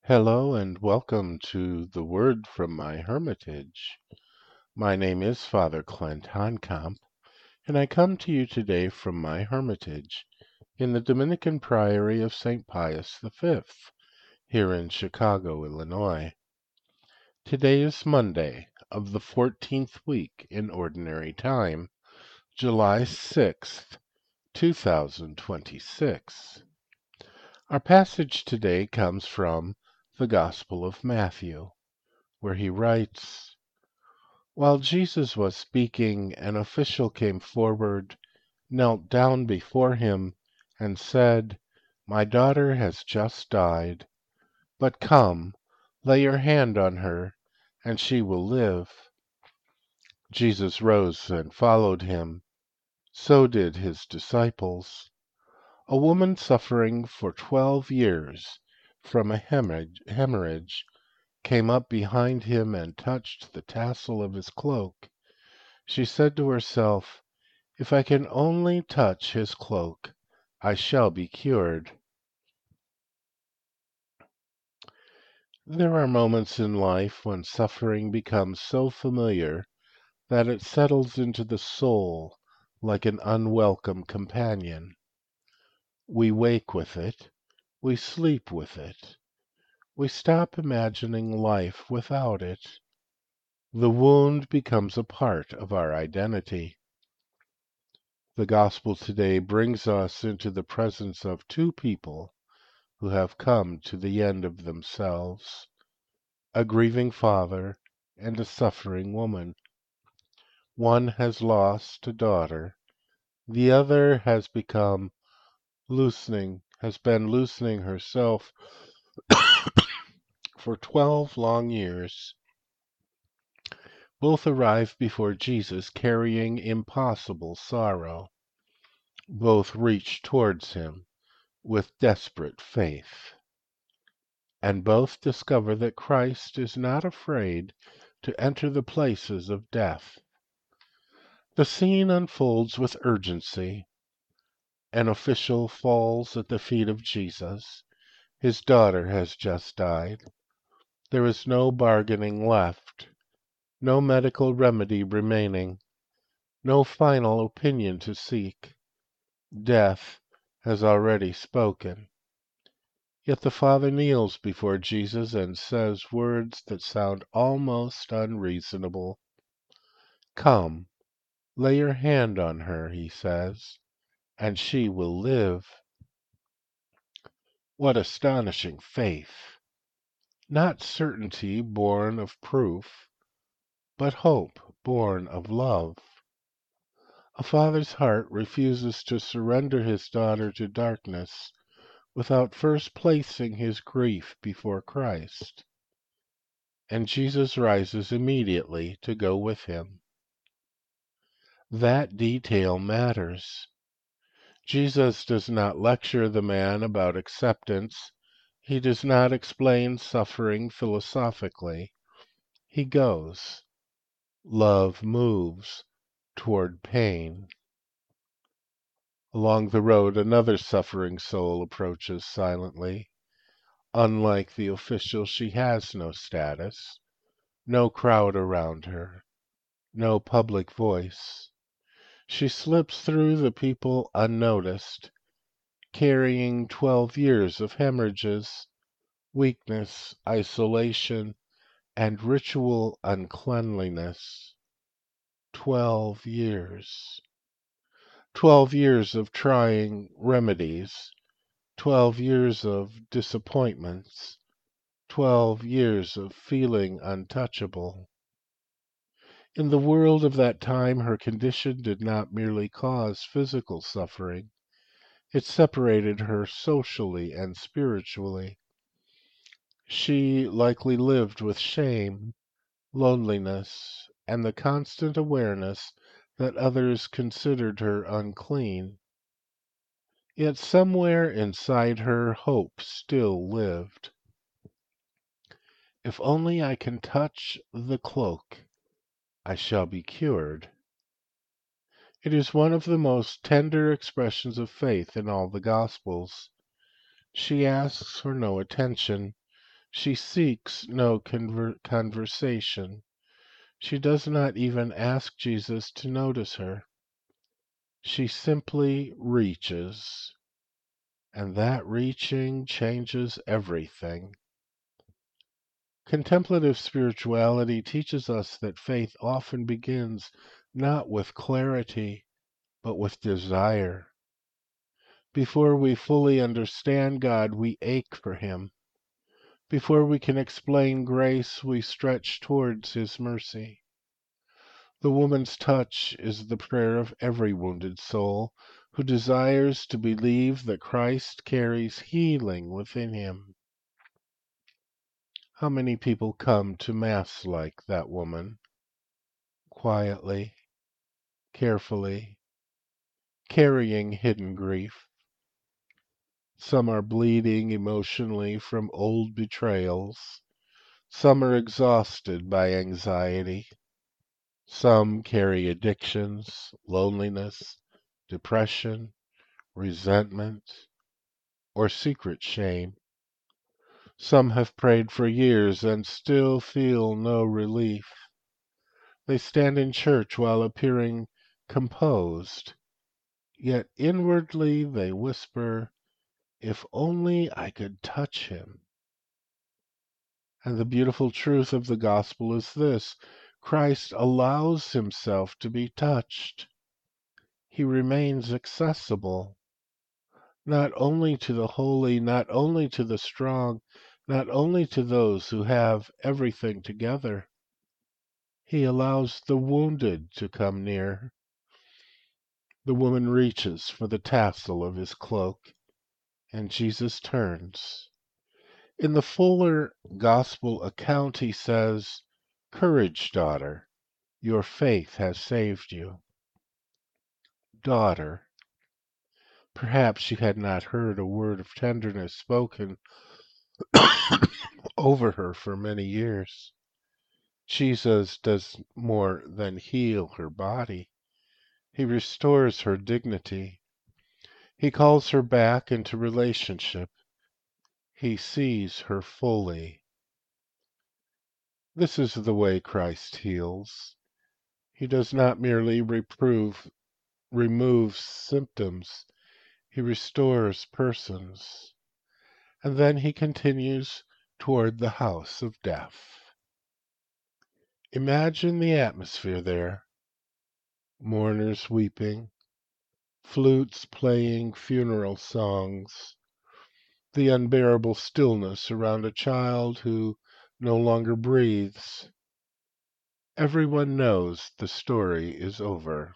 Hello and welcome to the Word from my Hermitage. My name is Father Clint Honkamp, and I come to you today from my Hermitage in the Dominican Priory of St. Pius V, here in Chicago, Illinois. Today is Monday of the 14th week in Ordinary Time, July 6th, 2026. Our passage today comes from the Gospel of Matthew, where he writes, "While Jesus was speaking, an official came forward, knelt down before him, and said, 'My daughter has just died, but come, lay your hand on her, and she will live.' Jesus rose and followed him. So did his disciples. A woman suffering for 12 years from a hemorrhage came up behind him and touched the tassel of his cloak. She said to herself, 'If I can only touch his cloak, I shall be cured.' There are moments in life when suffering becomes so familiar that it settles into the soul like an unwelcome companion. We wake with it, we sleep with it, we stop imagining life without it. The wound becomes a part of our identity. The Gospel today brings us into the presence of two people who have come to the end of themselves, a grieving father and a suffering woman. One has lost a daughter, the other has been loosening herself for 12 long years. Both arrive before Jesus carrying impossible sorrow. Both reach towards him with desperate faith. And both discover that Christ is not afraid to enter the places of death. The scene unfolds with urgency. An official falls at the feet of Jesus. His daughter has just died. There is no bargaining left, no medical remedy remaining, no final opinion to seek. Death has already spoken. Yet the Father kneels before Jesus and says words that sound almost unreasonable. "Come, lay your hand on her," he says, "and she will live." What astonishing faith! Not certainty born of proof, but hope born of love. A father's heart refuses to surrender his daughter to darkness without first placing his grief before Christ. And Jesus rises immediately to go with him. That detail matters. Jesus does not lecture the man about acceptance. He does not explain suffering philosophically. He goes. Love moves toward pain. Along the road, another suffering soul approaches silently. Unlike the official, she has no status, no crowd around her, no public voice. She slips through the people unnoticed, carrying 12 years of hemorrhages, weakness, isolation, and ritual uncleanliness. 12 years. 12 years of trying remedies, 12 years of disappointments, 12 years of feeling untouchable. In the world of that time, her condition did not merely cause physical suffering, it separated her socially and spiritually. She likely lived with shame, loneliness, and the constant awareness that others considered her unclean. Yet somewhere inside her hope still lived. If only I can touch the cloak, I shall be cured. It is one of the most tender expressions of faith in all the Gospels. She asks for no attention. She seeks no conversation. She does not even ask Jesus to notice her. She simply reaches, and that reaching changes everything. Contemplative spirituality teaches us that faith often begins not with clarity, but with desire. Before we fully understand God, we ache for Him. Before we can explain grace, we stretch towards His mercy. The woman's touch is the prayer of every wounded soul who desires to believe that Christ carries healing within him. How many people come to Mass like that woman? Quietly, carefully, carrying hidden grief. Some are bleeding emotionally from old betrayals. Some are exhausted by anxiety. Some carry addictions, loneliness, depression, resentment, or secret shame. Some have prayed for years and still feel no relief. They stand in church while appearing composed, yet inwardly they whisper, "If only I could touch him." And the beautiful truth of the gospel is this: Christ allows himself to be touched. He remains accessible, not only to the holy, not only to the strong, not only to those who have everything together. He allows the wounded to come near. The woman reaches for the tassel of his cloak, and Jesus turns. In the fuller gospel account, he says, "Courage, daughter, your faith has saved you." Daughter. Perhaps she had not heard a word of tenderness spoken over her for many years. Jesus does more than heal her body. He restores her dignity. He calls her back into relationship. He sees her fully. This is the way Christ heals. He does not merely remove symptoms. He restores persons. And then he continues toward the house of death. Imagine the atmosphere there. Mourners weeping, flutes playing funeral songs, the unbearable stillness around a child who no longer breathes. Everyone knows the story is over.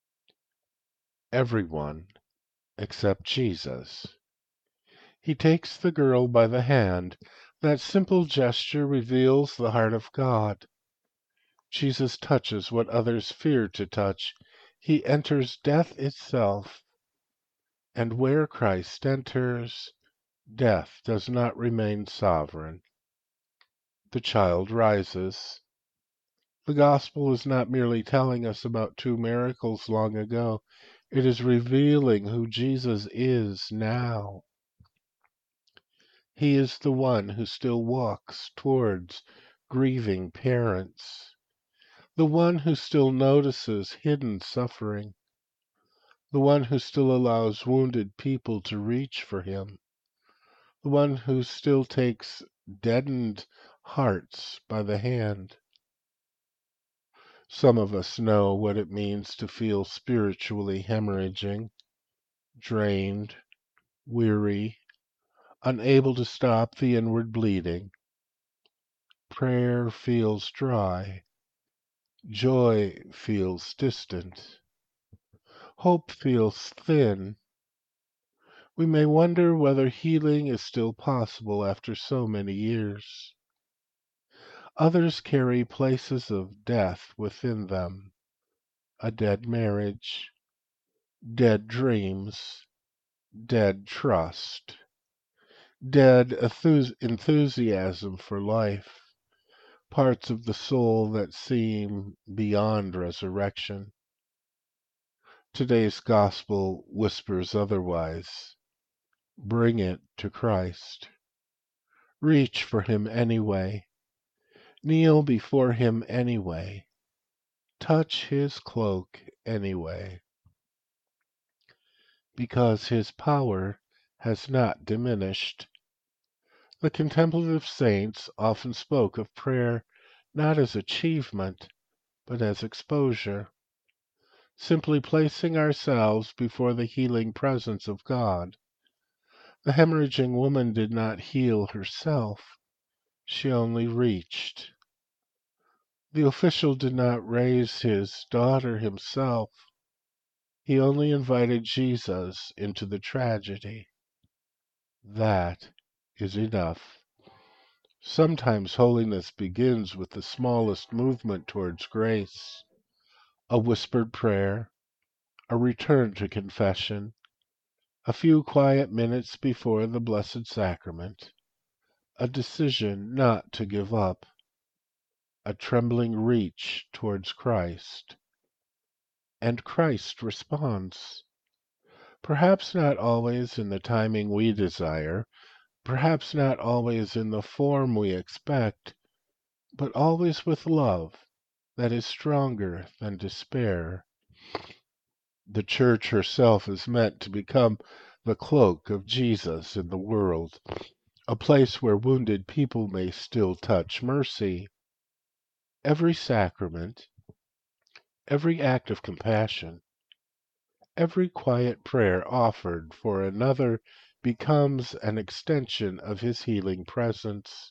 Everyone except Jesus. He takes the girl by the hand. That simple gesture reveals the heart of God. Jesus touches what others fear to touch. He enters death itself. And where Christ enters, death does not remain sovereign. The child rises. The gospel is not merely telling us about two miracles long ago. It is revealing who Jesus is now. He is the one who still walks towards grieving parents, the one who still notices hidden suffering, the one who still allows wounded people to reach for him, the one who still takes deadened hearts by the hand. Some of us know what it means to feel spiritually hemorrhaging, drained, weary, unable to stop the inward bleeding. Prayer feels dry. Joy feels distant. Hope feels thin. We may wonder whether healing is still possible after so many years. Others carry places of death within them: a dead marriage, dead dreams, dead trust, dead enthusiasm for life, parts of the soul that seem beyond resurrection. Today's gospel whispers otherwise. Bring it to Christ. Reach for him anyway. Kneel before him anyway. Touch his cloak anyway. Because his power has not diminished. The contemplative saints often spoke of prayer not as achievement, but as exposure, simply placing ourselves before the healing presence of God. The hemorrhaging woman did not heal herself, she only reached. The official did not raise his daughter himself, he only invited Jesus into the tragedy. That is enough. Sometimes holiness begins with the smallest movement towards grace, a whispered prayer, a return to confession, a few quiet minutes before the Blessed Sacrament, a decision not to give up, a trembling reach towards Christ. And Christ responds. Perhaps not always in the timing we desire, perhaps not always in the form we expect, but always with love that is stronger than despair. The Church herself is meant to become the cloak of Jesus in the world, a place where wounded people may still touch mercy. Every sacrament, every act of compassion, every quiet prayer offered for another becomes an extension of his healing presence.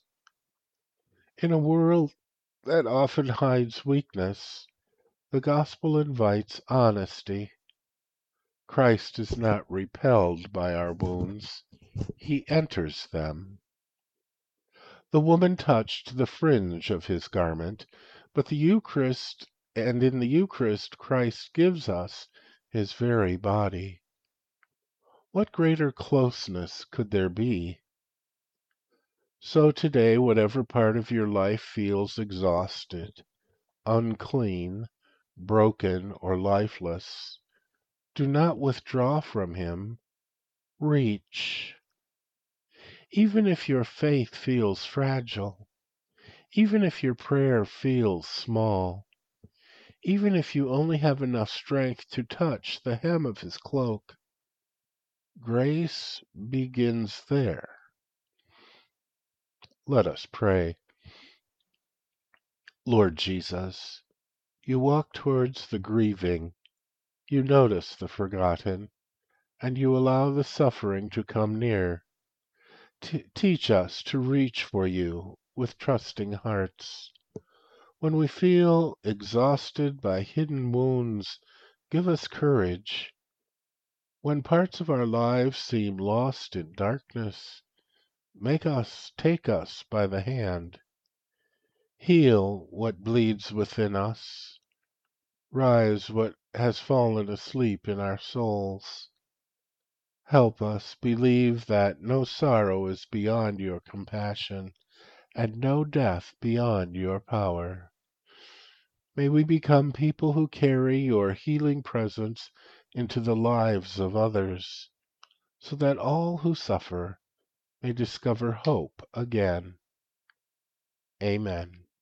In a world that often hides weakness, the gospel invites honesty. Christ is not repelled by our wounds, he enters them. The woman touched the fringe of his garment, but in the Eucharist Christ gives us his very body. What greater closeness could there be? So today, whatever part of your life feels exhausted, unclean, broken, or lifeless, do not withdraw from him. Reach. Even if your faith feels fragile, even if your prayer feels small, even if you only have enough strength to touch the hem of his cloak, grace begins there. Let us pray. Lord Jesus, you walk towards the grieving, you notice the forgotten, and you allow the suffering to come near. Teach us to reach for you with trusting hearts. When we feel exhausted by hidden wounds, give us courage. When parts of our lives seem lost in darkness, take us by the hand. Heal what bleeds within us. Rise what has fallen asleep in our souls. Help us believe that no sorrow is beyond your compassion, and no death beyond your power. May we become people who carry your healing presence into the lives of others, so that all who suffer may discover hope again. Amen.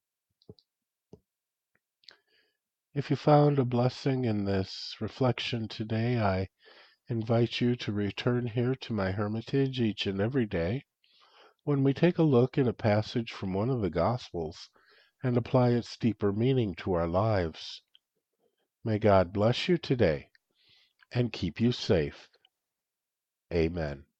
If you found a blessing in this reflection today, I invite you to return here to my hermitage each and every day when we take a look at a passage from one of the Gospels and apply its deeper meaning to our lives. May God bless you today and keep you safe. Amen.